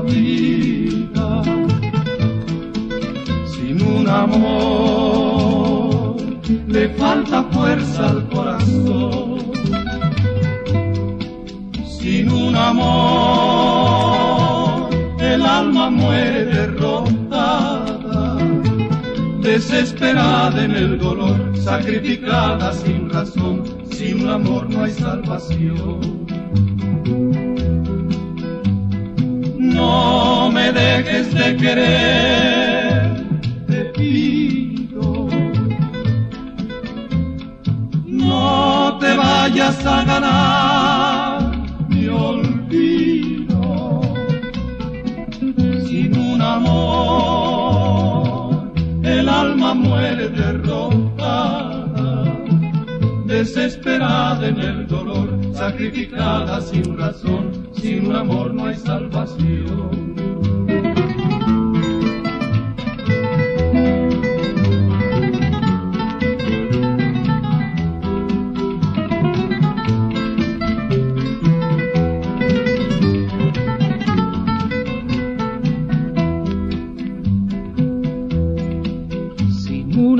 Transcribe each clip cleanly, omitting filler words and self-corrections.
vida. Sin un amor le falta fuerza al corazón. Sin un amor el alma muere derrotada, desesperada en el dolor, sacrificada sin razón. Sin un amor no hay salvación. No me dejes de querer, te pido. No te vayas a ganar mi olvido. Sin un amor el alma muere derrotada, desesperada en el dolor, sacrificada sin razón. Sin un amor no hay salvación. Sin un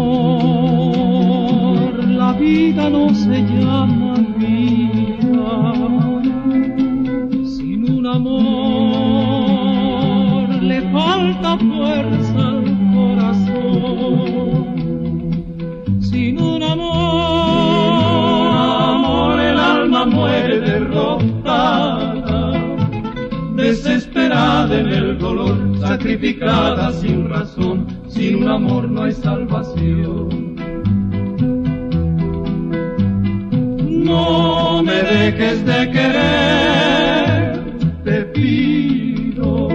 amor la vida no se llama vida. Sin un amor le falta fuerza al corazón. Sin un amor el alma muere derrotada, desesperada en el dolor, sacrificada sin razón. Sin un amor no hay salvación. No me dejes de querer, te pido.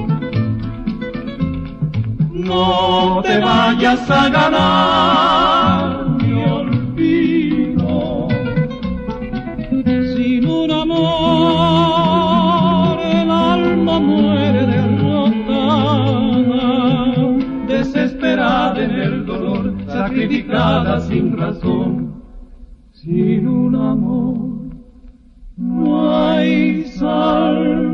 No te vayas a ganar mi olvido. Sin un amor el alma muere derrotada, desesperada en el dolor, sacrificada sin razón. Sin un amor no hay salvación.